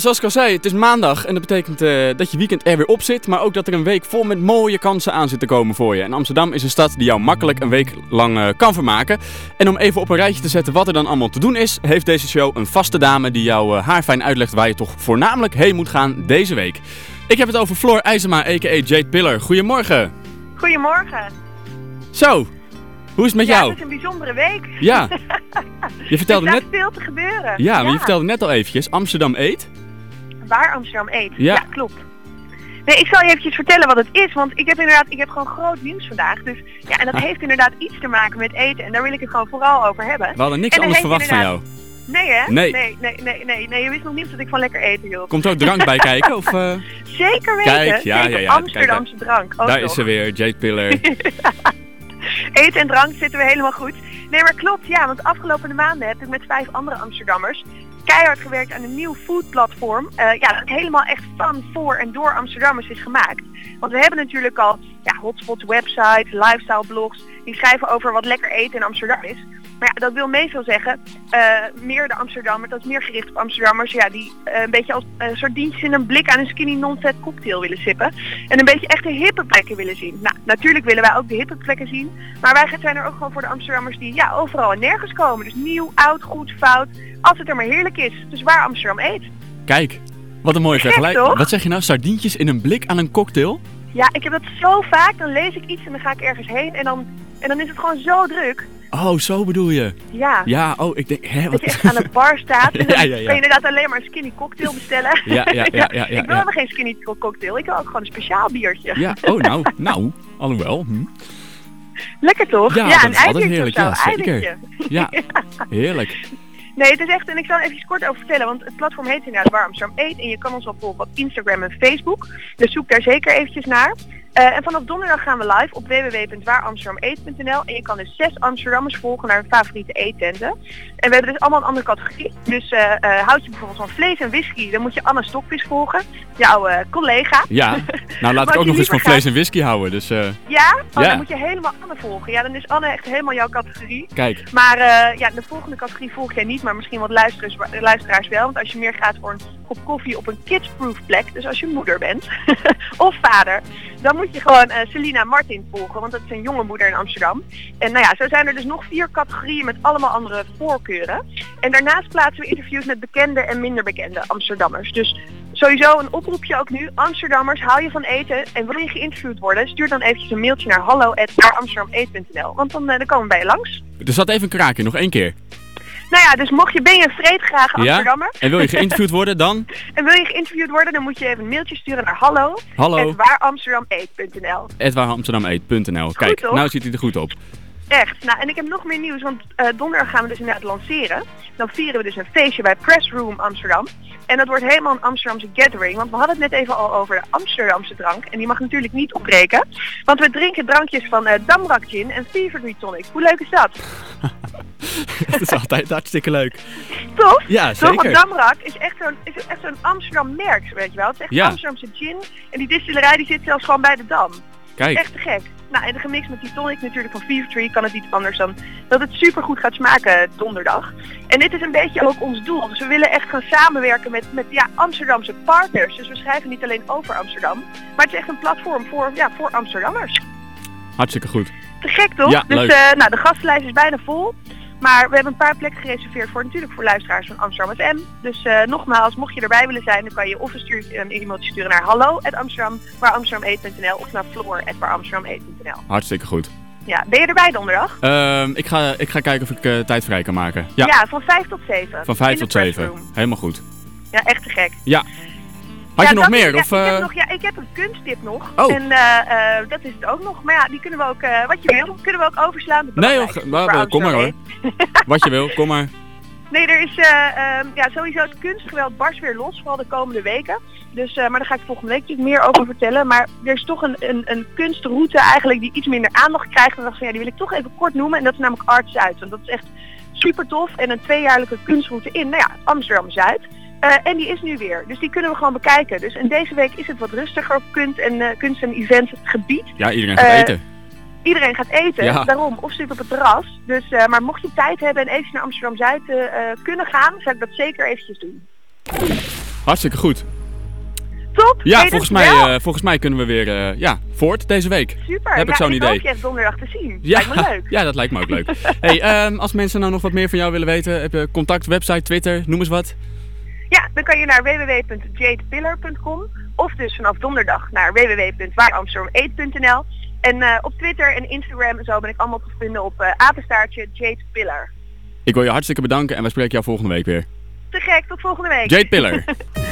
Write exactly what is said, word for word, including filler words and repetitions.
Zoals ik al zei, het is maandag en dat betekent uh, dat je weekend er weer op zit, maar ook dat er een week vol met mooie kansen aan zit te komen voor je. En Amsterdam is een stad die jou makkelijk een week lang uh, kan vermaken. En om even op een rijtje te zetten wat er dan allemaal te doen is, heeft deze show een vaste dame die jou uh, haarfijn uitlegt waar je toch voornamelijk heen moet gaan deze week. Ik heb het over Floor IJzema, a k a. Jade Piller. Goedemorgen. Goedemorgen. Zo, hoe is het met ja, jou? Het is een bijzondere week. Ja, je vertelde er net... staat veel te gebeuren. Ja, maar ja. je vertelde net al eventjes, Amsterdam Eet. Waar Amsterdam Eet. Ja. Ja, klopt. Nee, ik zal je eventjes vertellen wat het is, want ik heb inderdaad, ik heb gewoon groot nieuws vandaag. Dus ja, en dat heeft inderdaad iets te maken met eten en daar wil ik het gewoon vooral over hebben. We hadden niks En anders heeft verwacht van jou. Nee hè? Nee. Nee, nee, nee, nee, nee. Je wist nog niet dat ik van lekker eten hield. Komt er ook drank bij kijken? Of, uh... Zeker weten. Kijk, ja, Zeker ja, ja. Amsterdamse Kijk, drank. Ook daar nog. is ze weer, Jade Piller. Eten en drank zitten we helemaal goed. Nee, maar klopt, ja, want de afgelopen maanden heb ik met vijf andere Amsterdammers keihard gewerkt aan een nieuw foodplatform. Uh, ja, dat helemaal echt van, voor en door Amsterdammers is gemaakt. Want we hebben natuurlijk al ja, hotspots, websites, lifestyle blogs, die schrijven over wat lekker eten in Amsterdam is. Maar ja, dat wil meestal zeggen, uh, meer de Amsterdammers, dat is meer gericht op Amsterdammers, ja, die uh, een beetje als uh, sardientjes in een blik aan een skinny non-fat cocktail willen sippen. En een beetje echt de hippe plekken willen zien. Nou, natuurlijk willen wij ook de hippe plekken zien, maar wij zijn er ook gewoon voor de Amsterdammers die ja, overal en nergens komen. Dus nieuw, oud, goed, fout, als het er maar heerlijk is. Dus waar Amsterdam eet. Kijk, wat een mooie Gek, vergelijking. toch? Wat zeg je nou, sardientjes in een blik aan een cocktail? Ja, ik heb dat zo vaak, dan lees ik iets en dan ga ik ergens heen en dan, en dan is het gewoon zo druk. Oh, zo bedoel je. Ja. Ja, oh, ik denk, hè, wat... Dat je echt aan de bar staat en dan Ja, ja, ja. kan je inderdaad alleen maar een skinny cocktail bestellen. Ja, ja, ja, ja, ja, Ik wil ja. helemaal geen skinny cocktail, ik wil ook gewoon een speciaal biertje. Ja, oh, nou, nou, alhoewel. Hm. Lekker toch? Ja, ja dat een is altijd ijsbiertje heerlijk, of zo, ja, zeker. ijsbiertje. Ja, heerlijk. Nee, het is echt, en ik zal er even kort over vertellen, want het platform heet inderdaad Waar Amsterdam Eet en je kan ons wel volgen op Instagram en Facebook. Dus zoek daar zeker eventjes naar. Uh, en vanaf donderdag gaan we live op w w w punt waar amsterdam eet punt n l en je kan dus zes Amsterdammers volgen naar hun favoriete eettenten. En we hebben dus allemaal een andere categorie. Dus uh, uh, houd je bijvoorbeeld van vlees en whisky, dan moet je Anne Stokvis volgen, jouw uh, collega. Ja, nou laat ik ook nog eens van vlees en whisky houden, dus... Uh... Ja? Oh, ja? Dan moet je helemaal Anne volgen. Ja, dan is Anne echt helemaal jouw categorie. Kijk. Maar uh, ja, de volgende categorie volg jij niet, maar misschien wat luisteraars, luisteraars wel. Want als je meer gaat voor een kop koffie op een kidsproof plek, dus als je moeder bent, of vader, dan moet je gewoon uh, Selina Martin volgen, want dat is een jonge moeder in Amsterdam. En nou ja, zo zijn er dus nog vier categorieën met allemaal andere voorkeuren. En daarnaast plaatsen we interviews met bekende en minder bekende Amsterdammers. Dus sowieso een oproepje ook nu. Amsterdammers, hou je van eten en wil je geïnterviewd worden, stuur dan eventjes een mailtje naar hallo at waar amsterdam eet punt n l, want dan, uh, dan komen we bij je langs. Er zat even een kraakje, nog één keer. Nou ja, dus mocht je, ben je een vreedgrage Amsterdammer. Ja? En wil je geïnterviewd worden dan? En wil je geïnterviewd worden, dan moet je even een mailtje sturen naar hallo Hallo. at waar amsterdam eet punt n l. at waar amsterdam eet punt n l. Kijk, toch? nou ziet hij er goed op. Echt. Nou, en ik heb nog meer nieuws, want uh, donderdag gaan we dus inderdaad lanceren. Dan vieren we dus een feestje bij Press Room Amsterdam. En dat wordt helemaal een Amsterdamse gathering, want we hadden het net even al over de Amsterdamse drank. En die mag natuurlijk niet opbreken, want we drinken drankjes van uh, Damrak Gin en Fever Tree Tonic. Hoe leuk is dat? Dat is altijd hartstikke leuk. Toch? Ja, Toch, zeker. want Damrak is echt zo'n is echt zo'n Amsterdam merk, weet je wel. Het is echt Ja. Amsterdamse gin en die distillerij die zit zelfs gewoon bij de Dam. Kijk. Echt te gek. Nou, en gemixt met die tonic natuurlijk van Fever Tree kan het niet anders dan dat het super goed gaat smaken donderdag. En dit is een beetje ook ons doel. Dus we willen echt gaan samenwerken met, met ja, Amsterdamse partners. Dus we schrijven niet alleen over Amsterdam, maar het is echt een platform voor, ja, voor Amsterdammers. Hartstikke goed. Te gek toch? Ja, dus leuk. uh, nou, de gastenlijst is bijna vol. Maar we hebben een paar plekken gereserveerd voor natuurlijk voor luisteraars van Amsterdam F M. Dus uh, nogmaals, mocht je erbij willen zijn, dan kan je of een, stuur, een e-mailtje sturen naar hallo at amsterdam waar amsterdam eet punt n l of naar floor at waar amsterdam eet punt n l. Hartstikke goed. Ja, ben je erbij donderdag? Um, ik, ga, ik ga kijken of ik uh, tijd vrij kan maken. Ja, Ja, van vijf tot zeven. van vijf In de tot zeven. pressroom. Helemaal goed. Ja, echt te gek. Ja. Had Ja, je nog dat is- meer? Ja, Of, ik, heb uh... nog, ja, ik heb een kunsttip nog. Oh. En uh, uh, dat is het ook nog. Maar ja, die kunnen we ook, uh, wat je wil, kunnen we ook overslaan. Dat Nee, belangrijk joh, is maar, voor maar, kom maar hoor. Amsterdam Wat je wil, kom maar. Nee, er is uh, um, ja, sowieso het kunstgeweld barst weer los, vooral de komende weken. Dus, uh, maar daar ga ik volgende week natuurlijk meer over vertellen. Maar er is toch een, een, een kunstroute eigenlijk die iets minder aandacht krijgt. En dacht van, ja, die wil ik toch even kort noemen. En dat is namelijk Art Zuid. Want dat is echt super tof. En een tweejaarlijke kunstroute in, nou ja, Amsterdam Zuid. Uh, en die is nu weer. Dus die kunnen we gewoon bekijken. Dus en deze week is het wat rustiger op kunst en, uh, kunst en events gebied. Ja, iedereen gaat Uh, eten. Iedereen gaat eten, Ja. daarom, of zit op het terras. Dus, uh, maar mocht je tijd hebben en even naar Amsterdam-Zuid uh, kunnen gaan, zou ik dat zeker eventjes doen. Hartstikke goed. Top! Ja, Hey, volgens mij, dankjewel. uh, volgens mij kunnen we weer uh, ja, voort deze week. Super, Heb ja, ik zo'n idee. Ik hoop je echt donderdag te zien. Ja, Lijkt me leuk. ja, dat lijkt me ook leuk. Hey, um, als mensen nou nog wat meer van jou willen weten, heb je contact, website, Twitter, noem eens wat. Ja, dan kan je naar w w w punt jadepiller punt com of dus vanaf donderdag naar w w w punt waar amsterdam eet punt n l. En uh, op Twitter en Instagram en zo ben ik allemaal te vinden op uh, apenstaartje Jade Piller. Ik wil je hartstikke bedanken en wij spreken jou volgende week weer. Te gek, tot volgende week. Jade Piller.